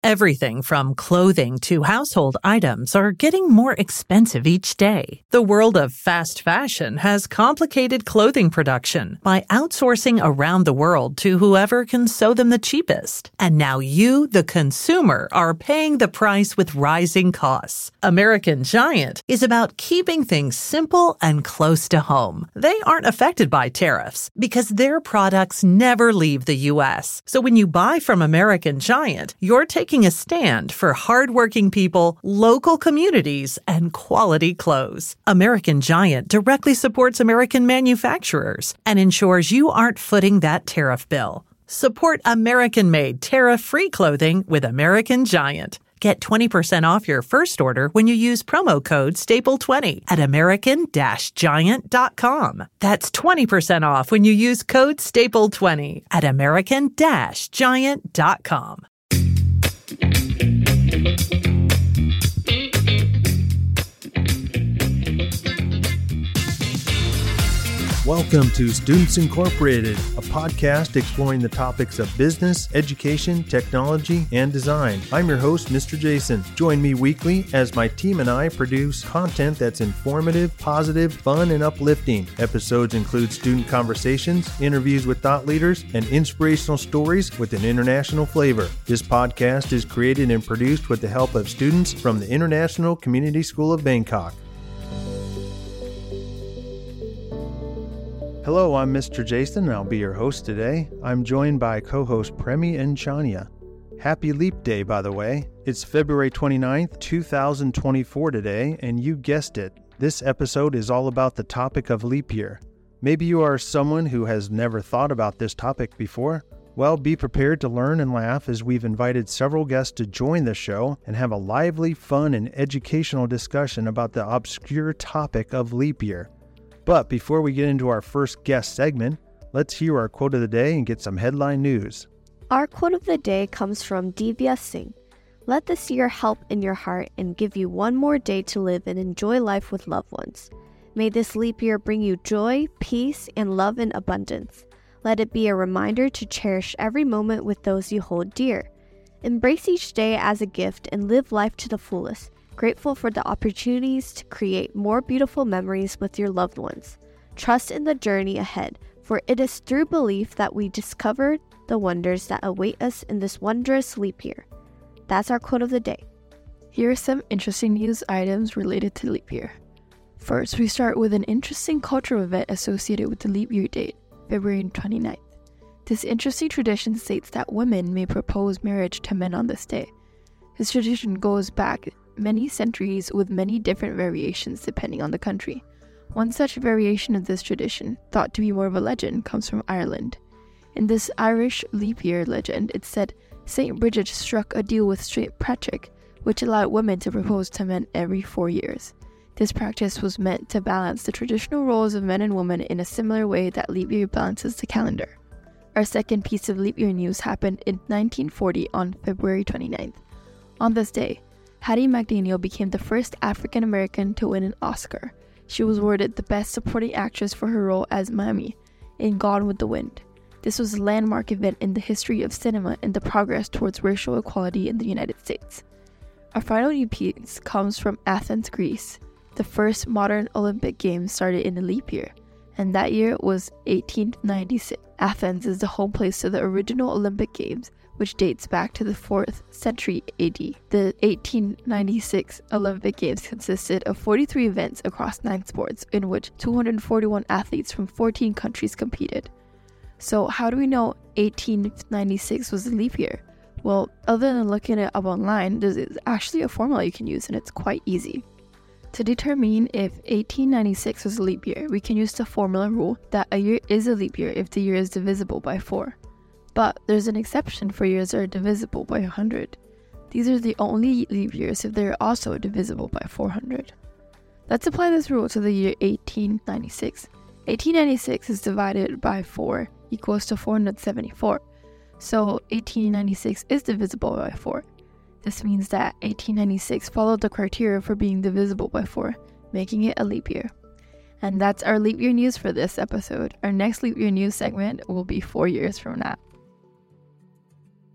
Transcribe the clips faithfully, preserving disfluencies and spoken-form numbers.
Everything from clothing to household items are getting more expensive each day. The world of fast fashion has complicated clothing production by outsourcing around the world to whoever can sew them the cheapest. And now you, the consumer, are paying the price with rising costs. American Giant is about keeping things simple and close to home. They aren't affected by tariffs because their products never leave the U S. So when you buy from American Giant, you're taking a stand for hardworking people, local communities, and quality clothes. American Giant directly supports American manufacturers and ensures you aren't footing that tariff bill. Support American-made, tariff-free clothing with American Giant. Get twenty percent off your first order when you use promo code staple twenty at american dash giant dot com. That's twenty percent off when you use code staple twenty at american dash giant dot com. Welcome to Students Incorporated, a podcast exploring the topics of business, education, technology, and design. I'm your host, Mister Jason. Join me weekly as my team and I produce content that's informative, positive, fun, and uplifting. Episodes include student conversations, interviews with thought leaders, and inspirational stories with an international flavor. This podcast is created and produced with the help of students from the International Community School of Bangkok. Hello, I'm Mister Jason, and I'll be your host today. I'm joined by co-host Premi and Chania. Happy Leap Day, by the way. It's February twenty-ninth, two thousand twenty-four today, and you guessed it. This episode is all about the topic of leap year. Maybe you are someone who has never thought about this topic before. Well, be prepared to learn and laugh as we've invited several guests to join the show and have a lively, fun, and educational discussion about the obscure topic of leap year. But before we get into our first guest segment, let's hear our quote of the day and get some headline news. Our quote of the day comes from Divya Singh. Let this year help in your heart and give you one more day to live and enjoy life with loved ones. May this leap year bring you joy, peace, and love in abundance. Let it be a reminder to cherish every moment with those you hold dear. Embrace each day as a gift and live life to the fullest. Grateful for the opportunities to create more beautiful memories with your loved ones. Trust in the journey ahead, for it is through belief that we discover the wonders that await us in this wondrous leap year. That's our quote of the day. Here are some interesting news items related to leap year. First, we start with an interesting cultural event associated with the leap year date, February twenty-ninth. This interesting tradition states that women may propose marriage to men on this day. This tradition goes back many centuries with many different variations depending on the country. One such variation of this tradition, thought to be more of a legend, comes from Ireland. In this Irish leap year legend, it said Saint Bridget struck a deal with Saint Patrick, which allowed women to propose to men every four years. This practice was meant to balance the traditional roles of men and women in a similar way that leap year balances the calendar. Our second piece of leap year news happened in nineteen forty on February twenty-ninth. On this day, Hattie McDaniel became the first African American to win an Oscar. She was awarded the Best Supporting Actress for her role as Mammy in Gone with the Wind. This was a landmark event in the history of cinema and the progress towards racial equality in the United States. Our final new piece comes from Athens, Greece. The first modern Olympic Games started in a leap year, and that year was eighteen ninety-six. Athens is the home place to the original Olympic Games, which dates back to the fourth century A D. The eighteen ninety-six Olympic Games consisted of forty-three events across nine sports, in which two hundred forty-one athletes from fourteen countries competed. So how do we know eighteen ninety-six was a leap year? Well, other than looking it up online, there's actually a formula you can use, and it's quite easy. To determine if eighteen ninety-six was a leap year, we can use the formula rule that a year is a leap year if the year is divisible by four. But there's an exception for years that are divisible by one hundred. These are the only leap years if they're also divisible by four hundred. Let's apply this rule to the year eighteen ninety-six. eighteen ninety-six is divided by four equals to four hundred seventy-four. So eighteen ninety-six is divisible by four. This means that eighteen ninety-six followed the criteria for being divisible by four, making it a leap year. And that's our leap year news for this episode. Our next leap year news segment will be four years from now.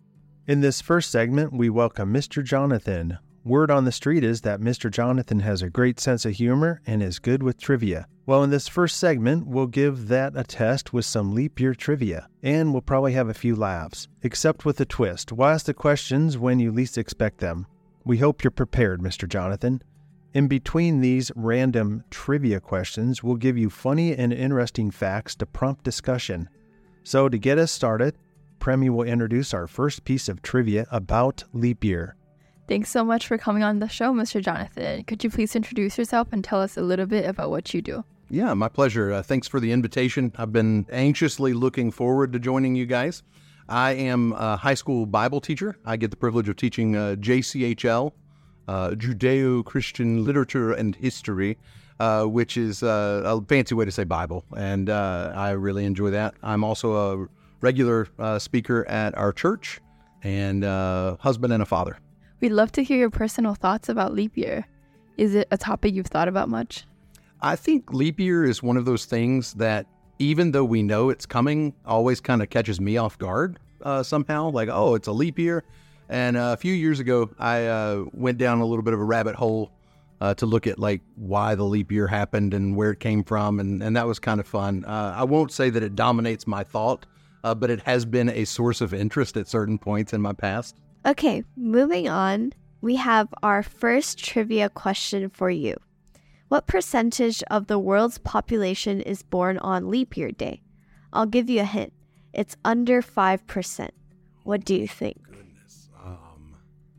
In this first segment, we welcome Mister Jonathan. Word on the street is that Mister Jonathan has a great sense of humor and is good with trivia. Well, in this first segment, we'll give that a test with some leap year trivia, and we'll probably have a few laughs, except with a twist. We'll ask the questions when you least expect them. We hope you're prepared, Mister Jonathan. In between these random trivia questions, we'll give you funny and interesting facts to prompt discussion. So to get us started, Premi will introduce our first piece of trivia about leap year. Thanks so much for coming on the show, Mister Jonathan. Could you please introduce yourself and tell us a little bit about what you do? Yeah, my pleasure. Uh, thanks for the invitation. I've been anxiously looking forward to joining you guys. I am a high school Bible teacher. I get the privilege of teaching uh, J C H L, uh, Judeo-Christian Literature and History, uh, which is uh, a fancy way to say Bible, and uh, I really enjoy that. I'm also a regular uh, speaker at our church and uh, husband and a father. We'd love to hear your personal thoughts about leap year. Is it a topic you've thought about much? I think leap year is one of those things that, even though we know it's coming, always kind of catches me off guard uh, somehow. Like, oh, it's a leap year. And uh, a few years ago, I uh, went down a little bit of a rabbit hole uh, to look at like why the leap year happened and where it came from. And, and that was kind of fun. Uh, I won't say that it dominates my thought, uh, but it has been a source of interest at certain points in my past. Okay, moving on, we have our first trivia question for you. What percentage of the world's population is born on leap year day? I'll give you a hint. It's under five percent. What do you think? Goodness. Um,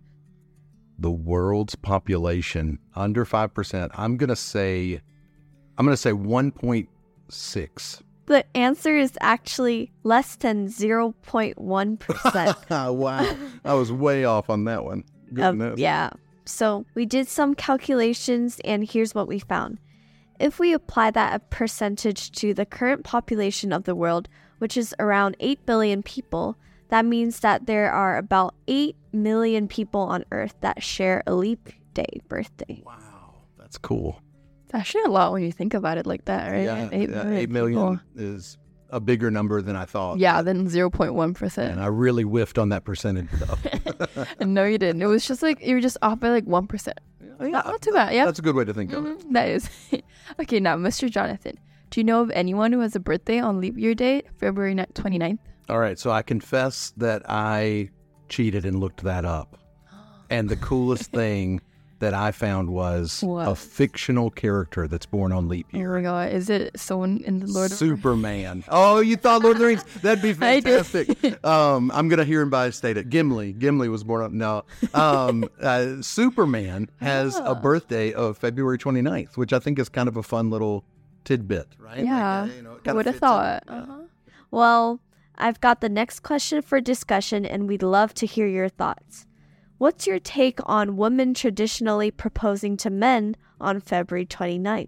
the world's population, under five percent. I'm going to say, I'm going to say one point six. The answer is actually less than zero point one percent. Wow. I was way off on that one. Goodness. Um, yeah. So we did some calculations, and here's what we found. If we apply that percentage to the current population of the world, which is around eight billion people, that means that there are about eight million people on Earth that share a leap day birthday. Wow. That's cool. It's actually a lot when you think about it like that, right? Yeah, eight, yeah, million eight million people. is a bigger number than I thought. Yeah, than zero point one percent. And I really whiffed on that percentage though. No, you didn't. It was just like, you were just off by like one percent. Yeah, Not, not too bad, yeah? That's a good way to think of it. Mhm, that is. Okay, now, Mister Jonathan, do you know of anyone who has a birthday on leap year date, February twenty-ninth? All right, so I confess that I cheated and looked that up. And the coolest thing that I found was What? a fictional character that's born on leap Oh year. my god, is it someone in the Lord of Superman. Oh, you thought Lord of the Rings? That'd be I did. fantastic. um, I'm going to hear him by state it. Gimli. Gimli was born on, no. Um, uh, Superman has Ah. a birthday of February twenty-ninth, which I think is kind of a fun little tidbit, right? Yeah, Like, uh, you know, it I kinda would have fits in. thought. Yeah. Uh-huh. Well, I've got the next question for discussion, and we'd love to hear your thoughts. What's your take on women traditionally proposing to men on February twenty-ninth?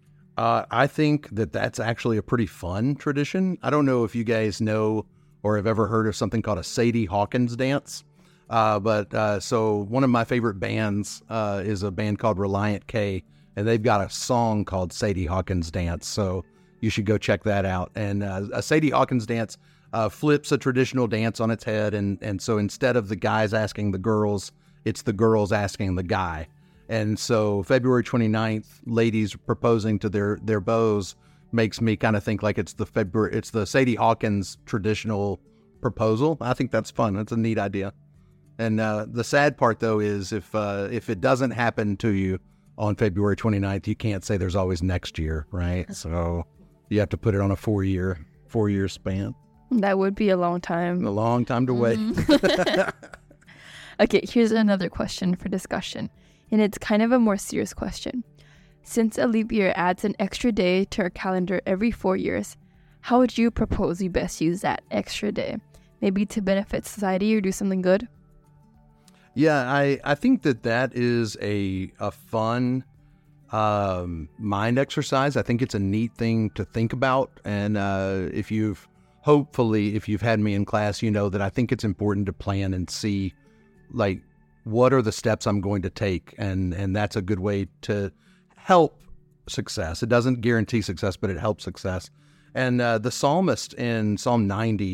Uh, I think that that's actually a pretty fun tradition. I don't know if you guys know or have ever heard of something called a Sadie Hawkins dance. Uh, but uh, so one of my favorite bands uh, is a band called Reliant K, and they've got a song called Sadie Hawkins Dance. So you should go check that out. And uh, a Sadie Hawkins dance uh, flips a traditional dance on its head. And, and so instead of the guys asking the girls, it's the girls asking the guy. And so February twenty-ninth, ladies proposing to their, their beaux makes me kind of think like it's the February, it's the Sadie Hawkins traditional proposal. I think that's fun. That's a neat idea. And uh, the sad part, though, is if uh, if it doesn't happen to you on February twenty-ninth, you can't say there's always next year, right? So you have to put it on a four-year four-year span. That would be a long time. A long time to wait. Okay, here's another question for discussion, and it's kind of a more serious question. Since a leap year adds an extra day to our calendar every four years, how would you propose you best use that extra day? Maybe to benefit society or do something good? Yeah, I, I think that that is a a fun um, mind exercise. I think it's a neat thing to think about. And uh, if you've, hopefully, if you've had me in class, you know that I think it's important to plan and see, like, what are the steps I'm going to take? And, and that's a good way to help success. It doesn't guarantee success, but it helps success. And uh, the psalmist in Psalm ninety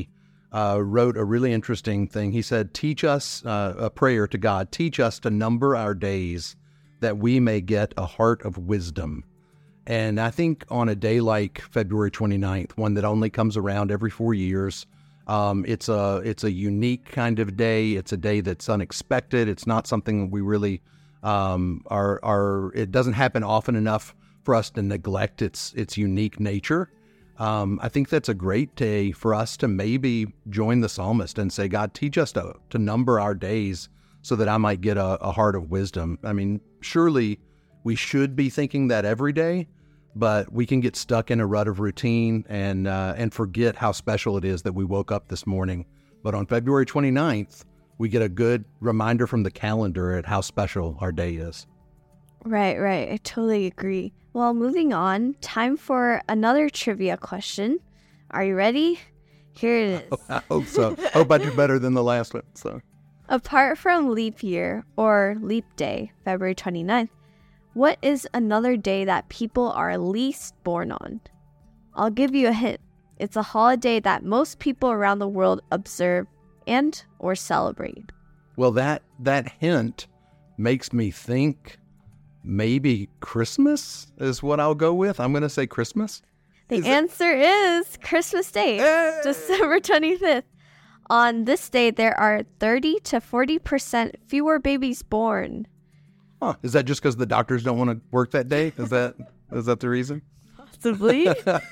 uh, wrote a really interesting thing. He said, teach us, uh, a prayer to God, teach us to number our days that we may get a heart of wisdom. And I think on a day like February twenty-ninth, one that only comes around every four years, um, it's a it's a unique kind of day. It's a day that's unexpected. It's not something we really um, are, are, it doesn't happen often enough for us to neglect its its unique nature. Um, I think that's a great day for us to maybe join the psalmist and say, God, teach us to, to number our days so that I might get a, a heart of wisdom. I mean, surely we should be thinking that every day, but we can get stuck in a rut of routine and uh, and forget how special it is that we woke up this morning. But on February twenty-ninth, we get a good reminder from the calendar at how special our day is. Right, right. I totally agree. Well, moving on, time for another trivia question. Are you ready? Here it is. I hope so. I hope I do better than the last one. So, apart from leap year or leap day, February twenty-ninth, what is another day that people are least born on? I'll give you a hint. It's a holiday that most people around the world observe and or celebrate. Well, that that hint makes me think maybe Christmas is what I'll go with. I'm going to say Christmas. The is answer it? is Christmas Day, Hey! December twenty-fifth. On this day, there are thirty to forty percent fewer babies born. Huh. Is that just because the doctors don't want to work that day? Is that is that the reason? Possibly.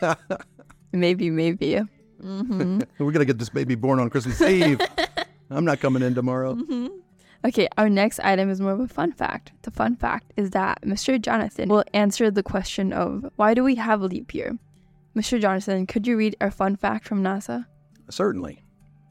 Maybe, maybe. Mm-hmm. We're going to get this baby born on Christmas Eve. I'm not coming in tomorrow. Mm-hmm. Okay, our next item is more of a fun fact. The fun fact is that Mister Jonathan will answer the question of why do we have a leap year? Mister Jonathan, could you read our fun fact from NASA? Certainly.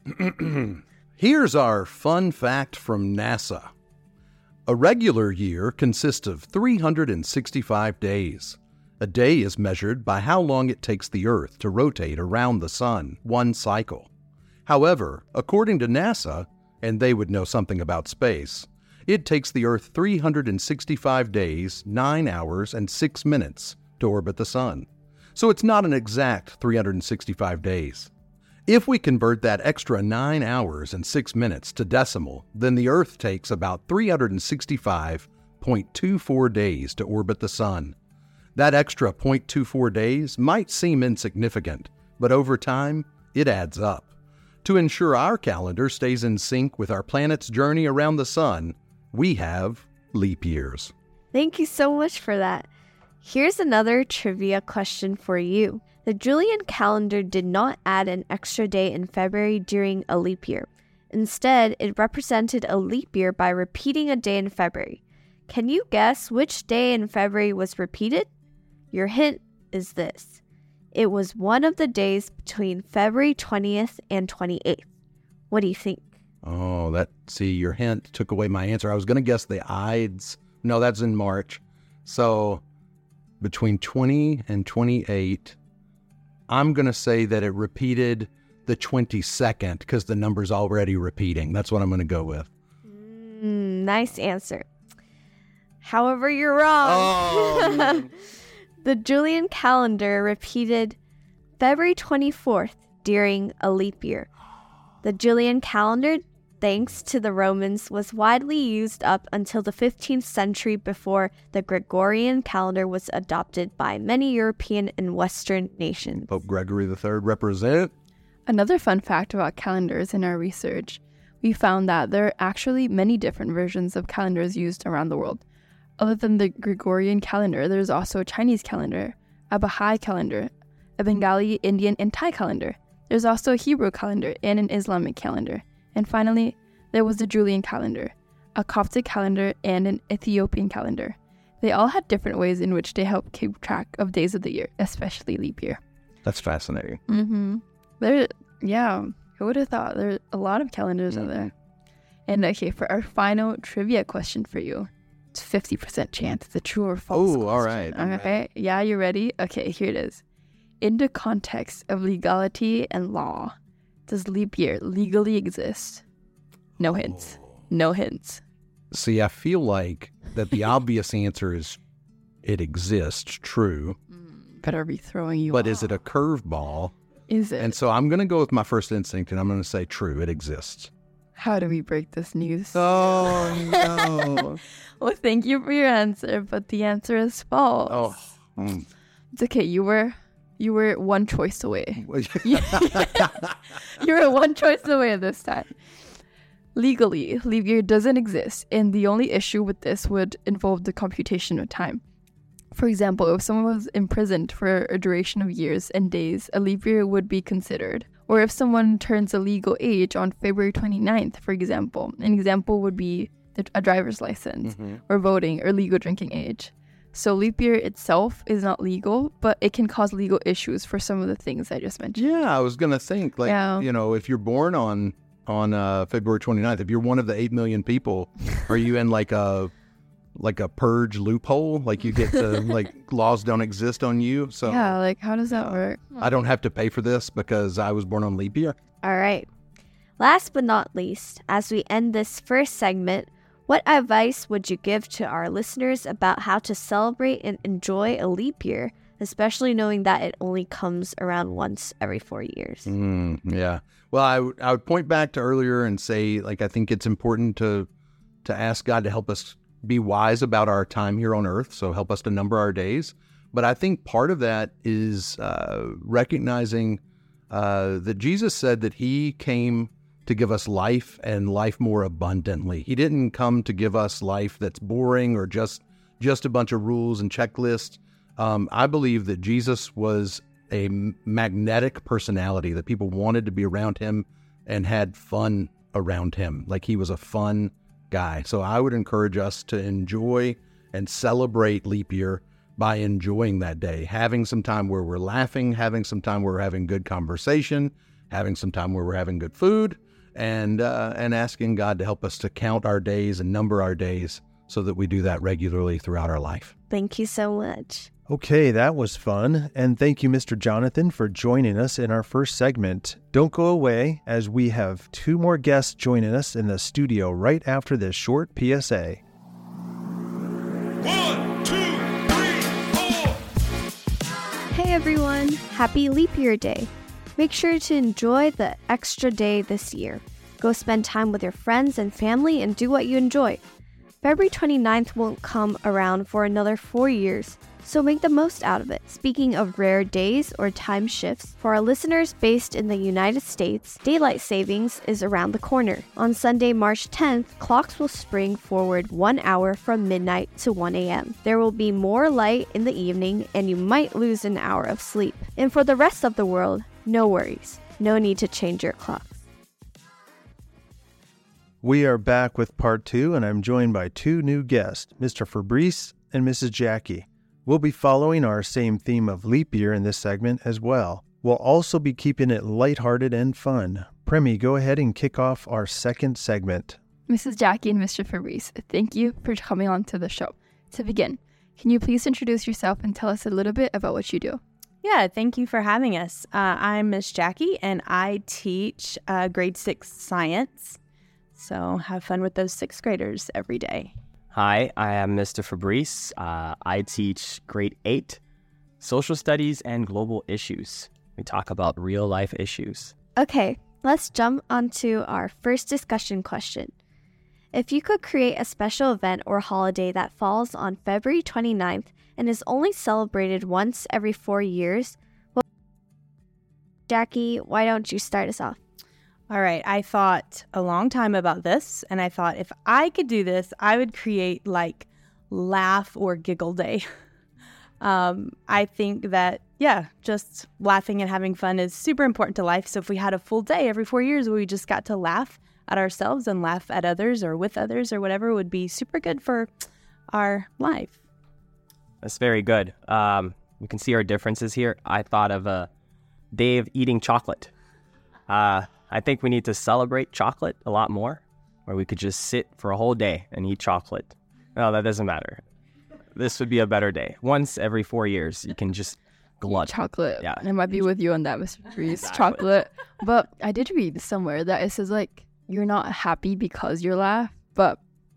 Here's our fun fact from NASA. A regular year consists of three hundred sixty-five days. A day is measured by how long it takes the Earth to rotate around the Sun, one cycle. However, according to NASA, and they would know something about space, it takes the Earth three hundred sixty-five days, nine hours, and six minutes to orbit the Sun. So it's not an exact three hundred sixty-five days. If we convert that extra nine hours and six minutes to decimal, then the Earth takes about three hundred sixty-five point two four days to orbit the Sun. That extra zero point two four days might seem insignificant, but over time, it adds up. To ensure our calendar stays in sync with our planet's journey around the Sun, we have leap years. Thank you so much for that. Here's another trivia question for you. The Julian calendar did not add an extra day in February during a leap year. Instead, it represented a leap year by repeating a day in February. Can you guess which day in February was repeated? Your hint is this. It was one of the days between February twentieth and twenty-eighth. What do you think? Oh, that, see, your hint took away my answer. I was going to guess the Ides. No, that's in March. So between twenty and twenty-eight, I'm going to say that it repeated the twenty-second because the number's already repeating. That's what I'm going to go with. Mm, nice answer. However, you're wrong. Oh. The Julian calendar repeated February twenty-fourth during a leap year. The Julian calendar, thanks to the Romans, was widely used up until the fifteenth century before the Gregorian calendar was adopted by many European and Western nations. Pope Gregory the Third represent. Another fun fact about calendars in our research, we found that there are actually many different versions of calendars used around the world. Other than the Gregorian calendar, there's also a Chinese calendar, a Baha'i calendar, a Bengali, Indian, and Thai calendar. There's also a Hebrew calendar and an Islamic calendar. And finally, there was the Julian calendar, a Coptic calendar, and an Ethiopian calendar. They all had different ways in which they help keep track of days of the year, especially leap year. That's fascinating. Mm-hmm. There, yeah, who would have thought? There are a lot of calendars Mm-hmm. out there. And okay, for our final trivia question for you, it's fifty percent chance it's a true or false Oh, all question. right. all Okay, right. yeah, you ready? Okay, here it is. In the context of legality and law, does leap year legally exist? No hints. No hints. See, I feel like that the obvious answer is it exists, true. Better be throwing you But off. is it a curveball Is it? And so I'm going to go with my first instinct, and I'm going to say true. It exists. How do we break this news? Oh, no. Well, thank you for your answer, but the answer is false. Oh. Mm. It's okay. You were you were one choice away. You were one choice away this time. Legally, leap year doesn't exist, and the only issue with this would involve the computation of time. For example, if someone was imprisoned for a duration of years and days, a leap year would be considered. Or if someone turns a legal age on February twenty-ninth, for example, an example would be the, a driver's license, mm-hmm. or voting, or legal drinking age. So leap year itself is not legal, but it can cause legal issues for some of the things I just mentioned. Yeah, I was going to think, like, yeah. you know, if you're born on on uh, February twenty-ninth, if you're one of the eight million people, are you in like a like a purge loophole? Like you get to, like, laws don't exist on you? So yeah, like how does that uh, work? I don't have to pay for this because I was born on leap year. All right. Last but not least, as we end this first segment, what advice would you give to our listeners about how to celebrate and enjoy a leap year, especially knowing that it only comes around once every four years? Mm, yeah. Well, I, w- I would point back to earlier and say, like, I think it's important to to ask God to help us be wise about our time here on earth, so help us to number our days. But I think part of that is uh, recognizing uh, that Jesus said that he came to give us life and life more abundantly. He didn't come to give us life that's boring or just just a bunch of rules and checklists. Um, I believe that Jesus was a magnetic personality, that people wanted to be around him and had fun around him. Like he was a fun guy. So I would encourage us to enjoy and celebrate leap year by enjoying that day, having some time where we're laughing, having some time where we're having good conversation, having some time where we're having good food, and uh, and asking God to help us to count our days and number our days so that we do that regularly throughout our life. Thank you so much. Okay, that was fun. And thank you, Mister Jonathan, for joining us in our first segment. Don't go away, as we have two more guests joining us in the studio right after this short P S A. One, two, three, four. Hey everyone, happy Leap Year Day. Make sure to enjoy the extra day this year. Go spend time with your friends and family and do what you enjoy. February twenty-ninth won't come around for another four years, so make the most out of it. Speaking of rare days or time shifts, for our listeners based in the United States, daylight savings is around the corner. On Sunday, March tenth, clocks will spring forward one hour from midnight to one a.m. There will be more light in the evening, and you might lose an hour of sleep. And for the rest of the world, no worries. No need to change your clocks. We are back with part two, and I'm joined by two new guests, Mister Fabrice and Missus Jackie. We'll be following our same theme of leap year in this segment as well. We'll also be keeping it lighthearted and fun. Premi, go ahead and kick off our second segment. Missus Jackie and Mister Fabrice, thank you for coming on to the show. To begin, can you please introduce yourself and tell us a little bit about what you do? Yeah, thank you for having us. Uh, I'm Miss Jackie, and I teach uh, grade six science. So have fun with those sixth graders every day. Hi, I am Mister Fabrice. Uh, I teach grade eight social studies and global issues. We talk about real life issues. Okay, let's jump onto our first discussion question. If you could create a special event or holiday that falls on February twenty-ninth and is only celebrated once every four years, well, Jackie, why don't you start us off? All right, I thought a long time about this, and I thought if I could do this, I would create like laugh or giggle day. um, I think that, yeah, just laughing and having fun is super important to life. So if we had a full day every four years where we just got to laugh at ourselves and laugh at others or with others or whatever, would be super good for our life. That's very good. Um, we can see our differences here. I thought of a day of eating chocolate. Uh, I think we need to celebrate chocolate a lot more, where we could just sit for a whole day and eat chocolate. No, that doesn't matter. This would be a better day. Once every four years, you can just glut. Chocolate. Yeah. I might be with you on that, Mister Fabrice. Exactly. Chocolate. But I did read somewhere that it says, like, you're not happy because you laugh, but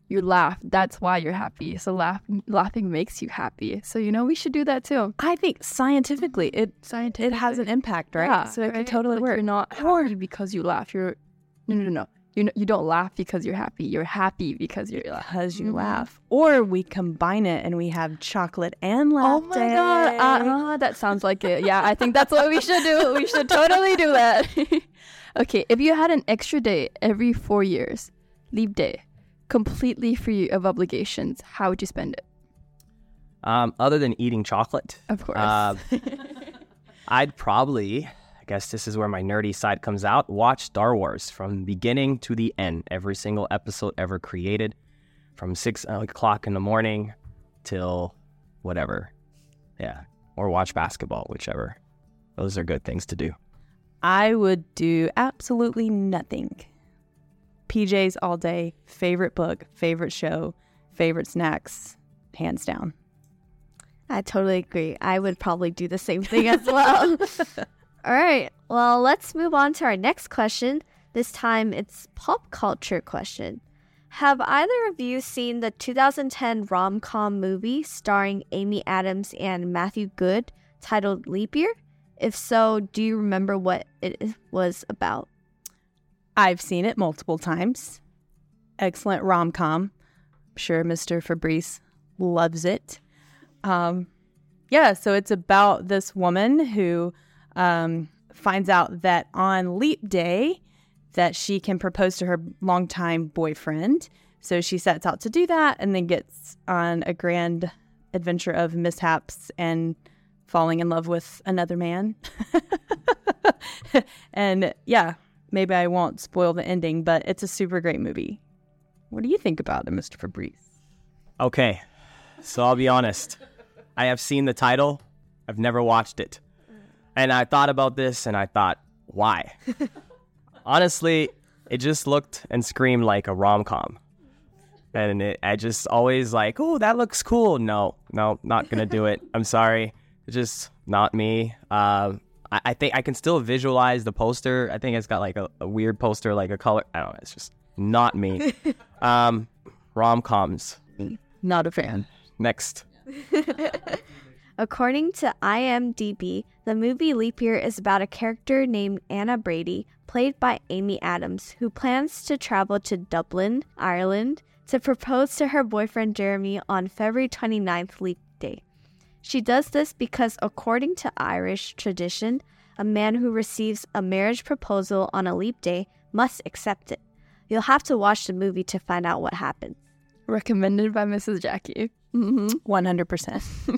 you laugh. That's why you're happy. So laugh, laughing makes you happy. So, you know, we should do that too. I think scientifically, it Scientifically. it has an impact, right? Yeah, so it right? could totally Like, work. You're not happy because you laugh. You're no, no, no, no. You you don't laugh because you're happy. You're happy because you're laughing. Because you Mhm. laugh. Or we combine it and we have chocolate and laugh Oh my day. god, uh, uh, that sounds like it. Yeah, I think that's what we should do. We should totally do that. Okay, if you had an extra day every four years, leap day, completely free of obligations, how would you spend it? Um, other than eating chocolate, Of course. uh, I'd probably, I guess this is where my nerdy side comes out, watch Star Wars from beginning to the end, every single episode ever created, from six o'clock in the morning till whatever. Yeah. Or watch basketball, whichever. Those are good things to do. I would do absolutely nothing. P Js all day, favorite book, favorite show, favorite snacks, hands down. I totally agree. I would probably do the same thing as well. All right. Well, let's move on to our next question. This time it's pop culture question. Have either of you seen the two thousand ten rom-com movie starring Amy Adams and Matthew Good titled Leap Year? If so, do you remember what it was about? I've seen it multiple times. Excellent rom-com. I'm sure Mister Fabrice loves it. Um, yeah, so it's about this woman who um, finds out that on Leap Day that she can propose to her longtime boyfriend. So she sets out to do that and then gets on a grand adventure of mishaps and falling in love with another man. And yeah, maybe I won't spoil the ending, but it's a super great movie. What do you think about it, Mister Fabrice? Okay, so I'll be honest. I have seen the title. I've never watched it. And I thought about this and I thought, why? Honestly, it just looked and screamed like a rom-com. And it, I just always like, oh, that looks cool. No, no, not going to do it. I'm sorry. It's just not me. Um, I, I think I can still visualize the poster. I think it's got like a, a weird poster, like a color. I don't know. It's just not me. um, rom-coms. Not a fan. Next. According to I M D B, the movie Leap Year is about a character named Anna Brady, played by Amy Adams, who plans to travel to Dublin, Ireland, to propose to her boyfriend Jeremy on February twenty-ninth, Leap Day. She does this because, according to Irish tradition, a man who receives a marriage proposal on a leap day must accept it. You'll have to watch the movie to find out what happens. Recommended by Missus Jackie. Mm-hmm. one hundred percent.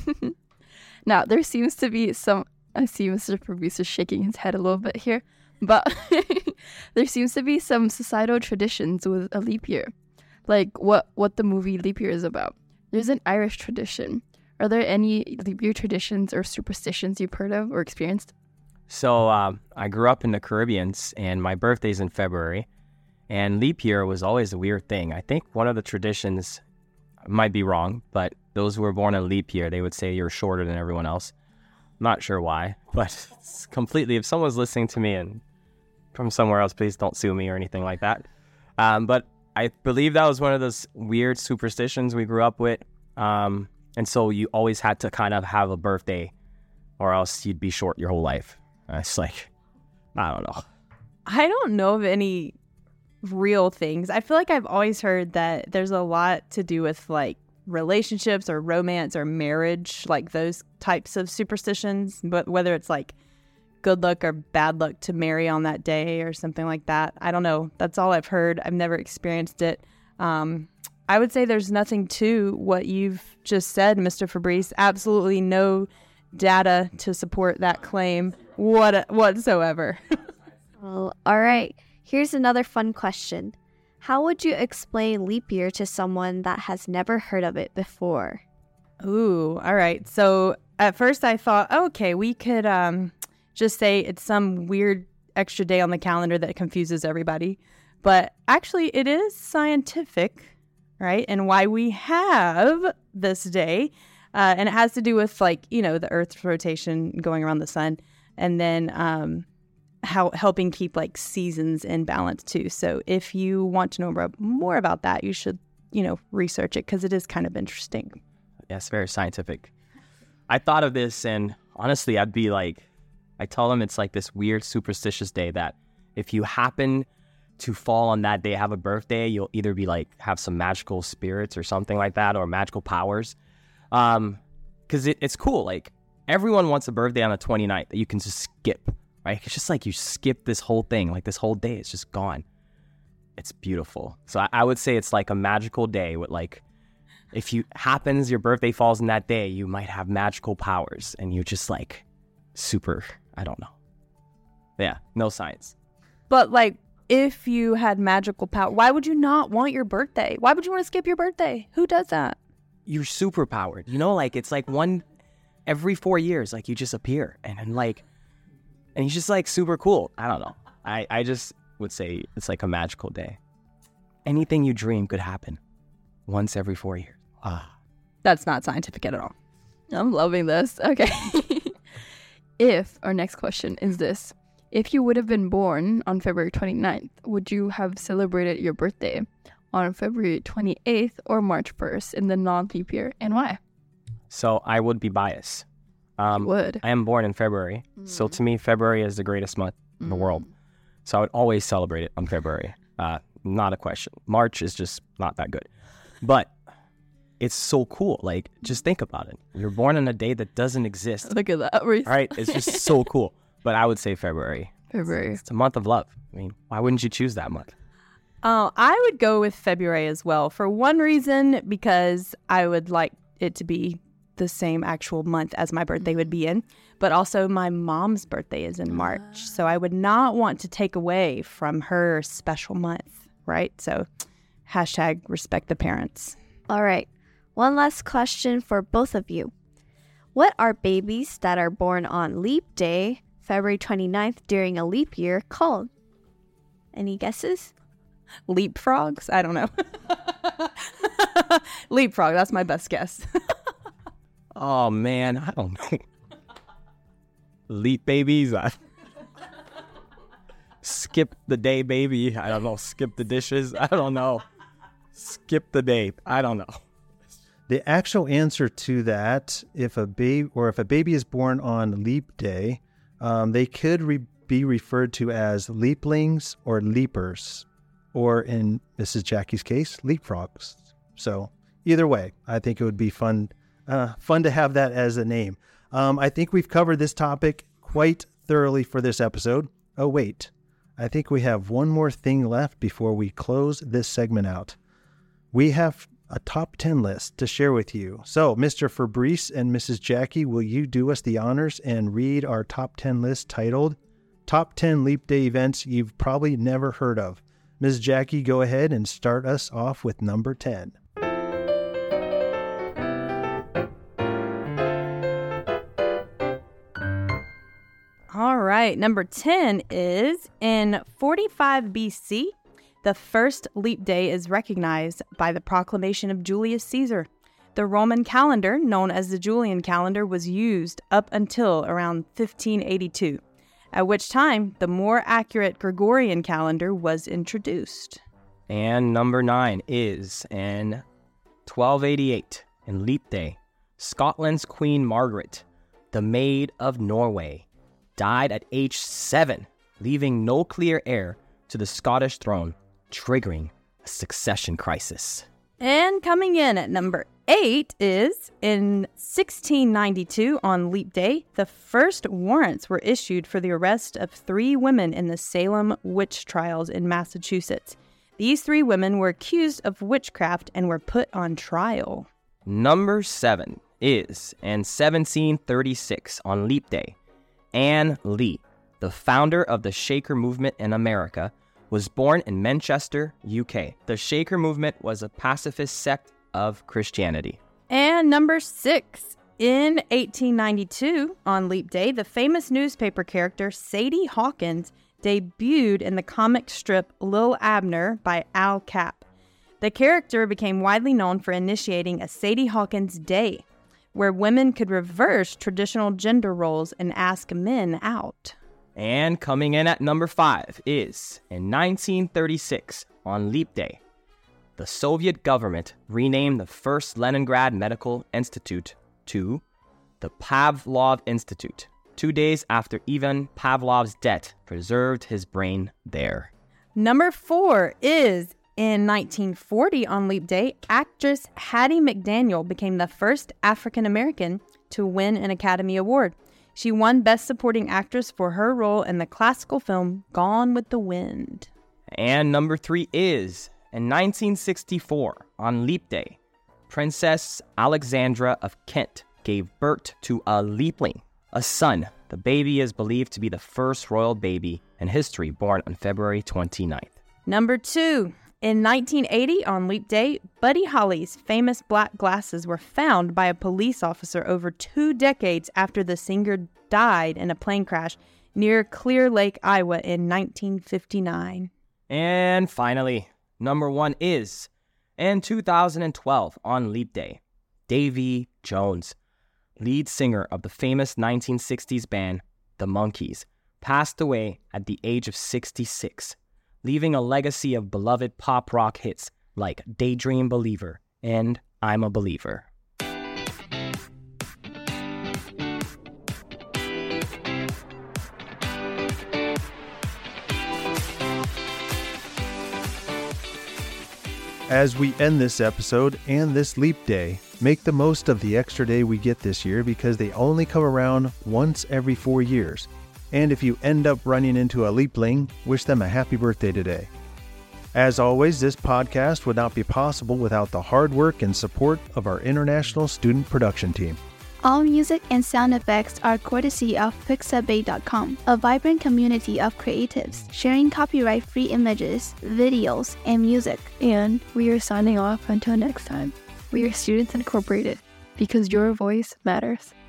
Now, there seems to be some, I see Mister Producer shaking his head a little bit here, but there seems to be some societal traditions with a leap year, like what, what the movie Leap Year is about. There's an Irish tradition. Are there any leap year traditions or superstitions you've heard of or experienced? So um, I grew up in the Caribbeans, and my birthday's in February, and leap year was always a weird thing. I think one of the traditions, I might be wrong, but those who were born in leap year, they would say you're shorter than everyone else. Not sure why, but it's completely, if someone's listening to me and from somewhere else, please don't sue me or anything like that. Um, but I believe that was one of those weird superstitions we grew up with. Um, and so you always had to kind of have a birthday or else you'd be short your whole life. And it's like, I don't know. I don't know of any real things. I feel like I've always heard that there's a lot to do with like relationships or romance or marriage, like those types of superstitions, but whether it's like good luck or bad luck to marry on that day or something like that. I don't know. That's all I've heard. I've never experienced it. Um, I would say there's nothing to what you've just said, Mister Fabrice. Absolutely no data to support that claim what whatsoever. Well, all right. Here's another fun question. How would you explain leap year to someone that has never heard of it before? Ooh, all right. So at first I thought, okay, we could um, just say it's some weird extra day on the calendar that confuses everybody. But actually it is scientific, right? And why we have this day. Uh, and it has to do with like, you know, the Earth's rotation going around the sun. And then um, how helping keep like seasons in balance too. So if you want to know more about that, you should you know, research it because it is kind of interesting. Yes, very scientific. I thought of this, and honestly, I'd be like, I tell them it's like this weird superstitious day that if you happen to fall on that day, have a birthday, you'll either be like, have some magical spirits or something like that, or magical powers. Um, because it, it's cool. Like, everyone wants a birthday on the twenty-ninth that you can just skip, right? It's just like you skip this whole thing, like this whole day, it's just gone. It's beautiful. So I, I would say it's like a magical day with like, if you happens, your birthday falls in that day, you might have magical powers and you're just like super, I don't know. Yeah, no science. But like, if you had magical power, why would you not want your birthday? Why would you want to skip your birthday? Who does that? You're super powered, you know, like it's like one every four years, like you just appear and then like, and he's just like super cool. I don't know. I, I just would say it's like a magical day. Anything you dream could happen once every four years. Ah, That's not scientific at all. I'm loving this. Okay. If, our next question is this. If you would have been born on February twenty-ninth, would you have celebrated your birthday on February twenty-eighth or March first in the non-leap year, and why? So I would be biased. Um, You would. I am born in February. So to me, February is the greatest month in the world. So I would always celebrate it on February. Uh, not a question. March is just not that good. But it's so cool. Like, just think about it. You're born on a day that doesn't exist. Look at that. Reese. Right? It's just so cool. But I would say February. February. It's a month of love. I mean, why wouldn't you choose that month? Oh, I would go with February as well. For one reason, because I would like it to be the same actual month as my birthday would be in. But also my mom's birthday is in March. So I would not want to take away from her special month, right? So hashtag respect the parents. All right. One last question for both of you. What are babies that are born on leap day, February twenty-ninth, during a leap year called? Any guesses? Leapfrogs? I don't know. Leapfrog, that's my best guess. Oh, man. I don't know. Leap babies. I... Skip the day, baby. I don't know. Skip the dishes. I don't know. Skip the day. I don't know. The actual answer to that, if a baby or if a baby is born on leap day, um, they could re- be referred to as leaplings or leapers, or in Missus Jackie's case, leapfrogs. So either way, I think it would be fun, uh, fun to have that as a name. Um, I think we've covered this topic quite thoroughly for this episode. Oh wait, I think we have one more thing left before we close this segment out. We have a top ten list to share with you. So, Mister Fabrice and Missus Jackie, will you do us the honors and read our top ten list titled Top ten Leap Day Events You've Probably Never Heard of? Miz Jackie, go ahead and start us off with number ten. All right, number ten is in forty-five B C, the first leap day is recognized by the proclamation of Julius Caesar. The Roman calendar, known as the Julian calendar, was used up until around fifteen eighty-two, at which time the more accurate Gregorian calendar was introduced. And number nine is in twelve eighty-eight, in Leap Day, Scotland's Queen Margaret, the Maid of Norway, died at age seven, leaving no clear heir to the Scottish throne, triggering a succession crisis. And coming in at number eight is, in sixteen ninety-two, on Leap Day, the first warrants were issued for the arrest of three women in the Salem witch trials in Massachusetts. These three women were accused of witchcraft and were put on trial. Number seven is, in seventeen thirty-six, on Leap Day, Anne Lee, the founder of the Shaker movement in America, was born in Manchester, U K. The Shaker movement was a pacifist sect of Christianity. And number six, in eighteen ninety-two, on Leap Day, the famous newspaper character Sadie Hawkins debuted in the comic strip Lil Abner by Al Capp. The character became widely known for initiating a Sadie Hawkins Day, where women could reverse traditional gender roles and ask men out. And coming in at number five is, in nineteen thirty-six, on Leap Day, the Soviet government renamed the first Leningrad Medical Institute to the Pavlov Institute, two days after Ivan Pavlov's death preserved his brain there. Number four is, in nineteen forty on Leap Day, actress Hattie McDaniel became the first African-American to win an Academy Award. She won Best Supporting Actress for her role in the classical film Gone with the Wind. And number three is, in nineteen sixty-four on Leap Day, Princess Alexandra of Kent gave birth to a leapling, a son. The baby is believed to be the first royal baby in history born on February twenty-ninth. Number two, in nineteen eighty on Leap Day, Buddy Holly's famous black glasses were found by a police officer over two decades after the singer died in a plane crash near Clear Lake, Iowa in nineteen fifty-nine. And finally, number one is, in two thousand twelve on Leap Day, Davy Jones, lead singer of the famous nineteen sixties band The Monkees, passed away at the age of sixty-six, leaving a legacy of beloved pop rock hits like Daydream Believer and I'm a Believer. As we end this episode and this Leap Day, make the most of the extra day we get this year because they only come around once every four years. And if you end up running into a leapling, wish them a happy birthday today. As always, this podcast would not be possible without the hard work and support of our international student production team. All music and sound effects are courtesy of Pixabay dot com, a vibrant community of creatives sharing copyright-free images, videos, and music. And we are signing off until next time. We are Students Incorporated, because your voice matters.